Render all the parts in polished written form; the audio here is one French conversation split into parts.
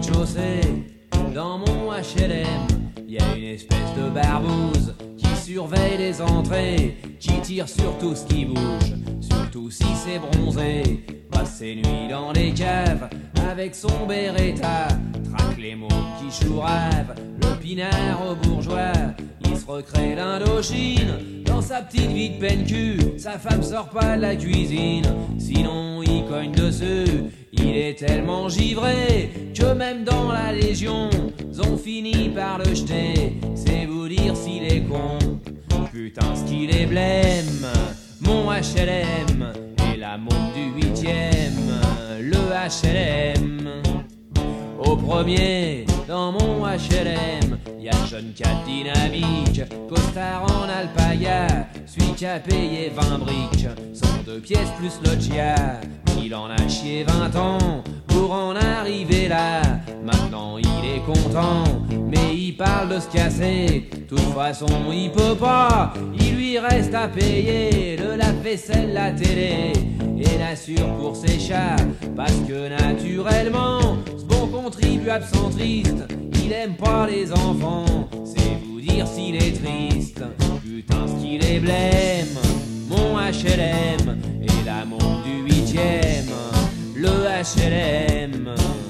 rez-de-chaussée, dans mon HLM, y a une espèce de barbouze qui surveille les entrées, qui tire sur tout ce qui bouge, surtout si c'est bronzé. Passe ses nuits dans les caves avec son Beretta, traque les mômes qui chouravent, le pinard au bourgeois. Il se recrée l'Indochine dans sa petite vie de peine-cul. Sa femme sort pas de la cuisine, sinon il cogne dessus. Il est tellement givré que même dans la Légion, ils ont fini par le jeter. C'est vous dire s'il est con, putain ce qu'il est blême. Mon HLM et la môme du 8e, le HLM. Au premier, dans mon HLM, y a jeune cat dynamique, costard en alpaga, celui qui a payé 20 briques, son 2 pièces plus loggia. Il en a chié 20 ans pour en arriver là. Maintenant il est content, mais il parle de se casser. De toute façon il peut pas, il lui reste à payer le lave-vaisselle, la télé et l'assure pour ses chats. Parce que naturellement, ce bon contribuable centriste, il aime pas les enfants. C'est vous dire s'il est triste, putain ce qu'il est blême. Mon HLM et la môme du 8e, le HLM.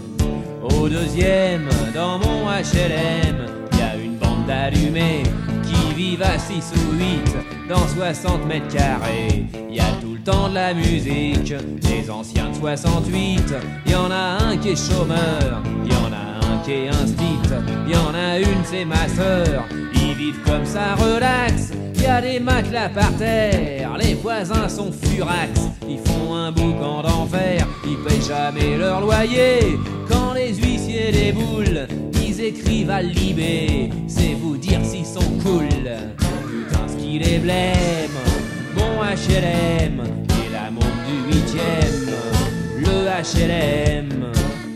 Au deuxième, dans mon HLM, y a une bande d'allumés qui vivent à 6 ou 8 dans 60 mètres carrés. Y a tout le temps de la musique, les anciens de 68. Y en a un qui est chômeur, y en a un qui est instit, y en a une c'est ma sœur. Ils vivent comme ça relax, y a des matelas par terre, les voisins sont furax. Ils font un boucan d'enfer, ils payent jamais leur loyer. Quand les huissiers déboulent, ils écrivent à Libé. C'est vous dire s'ils sont cool, putain ce qu'il est blême. Mon HLM et la môme du 8e, le HLM.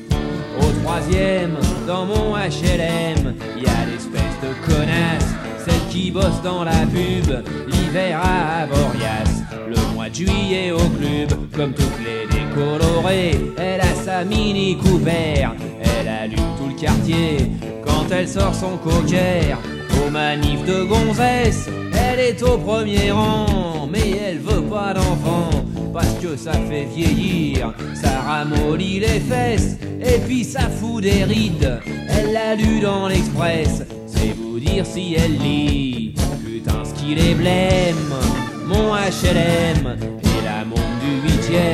Au troisième, dans mon HLM, y a l'espèce de connasse, celle qui bosse dans la pub, l'hiver à Avoriaz, le mois de juillet au club, comme toutes les décolorées. Elle a sa Mini Cooper, elle allume tout le quartier quand elle sort son cocker. Aux manifs de gonzesse, elle est au premier rang, mais elle veut pas d'enfant, parce que ça fait vieillir, ça ramollit les fesses, et puis ça fout des rides. Elle l'a lu dans l'Express, c'est vous dire si elle lit, putain ce qu'il est blême. Mon HLM et la môme du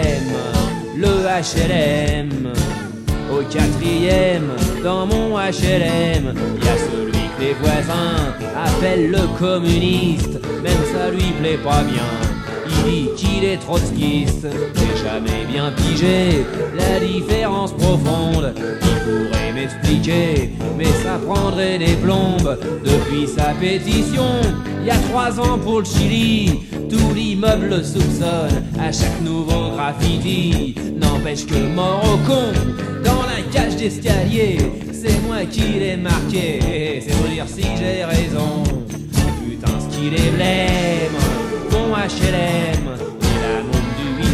8e, le HLM. Au quatrième, dans mon HLM, y a celui que les voisins appellent le communiste, même ça lui plaît pas bien. Il dit qu'il est trotskiste, j'ai jamais bien pigé la différence profonde. Il pourrait m'expliquer, mais ça prendrait des plombes. Depuis sa pétition, il y a 3 ans pour le Chili, tout l'immeuble le soupçonne à chaque nouveau graffiti. N'empêche que mort au con, dans la cage d'escalier, c'est moi qui l'ai marqué. C'est pour dire si j'ai raison, putain ce qu'il est blême. Mon HLM et la môme du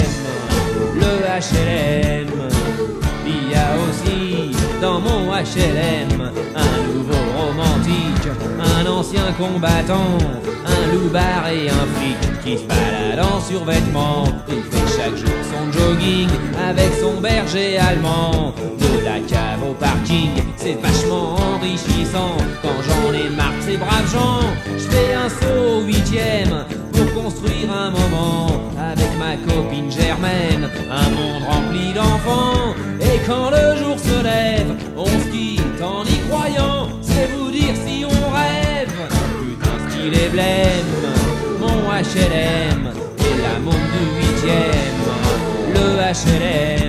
8e, le HLM. Il y a aussi dans mon HLM un nouveau romantique, un ancien combattant, un loupard et un flic qui se balade en survêtement. Il fait chaque jour son jogging avec son berger allemand. De la cave au parking, c'est vachement enrichissant. Quand j'en ai marre de ces braves gens, je fais un saut au 8e pour construire un moment avec ma copine Germaine, un monde rempli d'enfants. Et quand le jour se lève, on se quitte en y croyant, c'est vous dire si on rêve, putain ce qu'il est blême. Mon HLM et la môme du 8e, le HLM.